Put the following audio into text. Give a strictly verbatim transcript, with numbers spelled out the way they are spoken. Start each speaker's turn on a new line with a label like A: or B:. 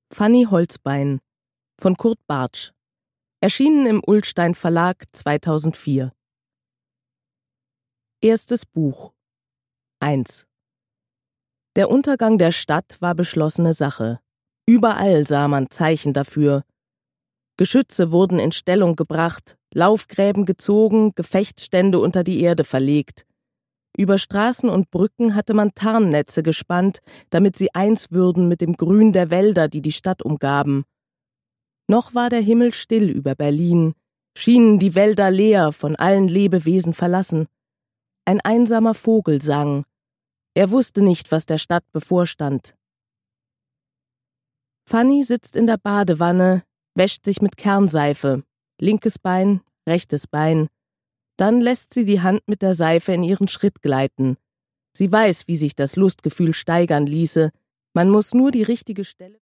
A: Fanny Holzbein von Kurt Bartsch. Erschienen im Ullstein Verlag zweitausendvier. Erstes Buch. eins. Der Untergang der Stadt war beschlossene Sache. Überall sah man Zeichen dafür. Geschütze wurden in Stellung gebracht, Laufgräben gezogen, Gefechtsstände unter die Erde verlegt. Über Straßen und Brücken hatte man Tarnnetze gespannt, damit sie eins würden mit dem Grün der Wälder, die die Stadt umgaben. Noch war der Himmel still über Berlin, schienen die Wälder leer, von allen Lebewesen verlassen. Ein einsamer Vogel sang. Er wusste nicht, was der Stadt bevorstand. Fanny sitzt in der Badewanne, wäscht sich mit Kernseife, linkes Bein, rechtes Bein. Dann lässt sie die Hand mit der Seife in ihren Schritt gleiten. Sie weiß, wie sich das Lustgefühl steigern ließe. Man muss nur die richtige Stelle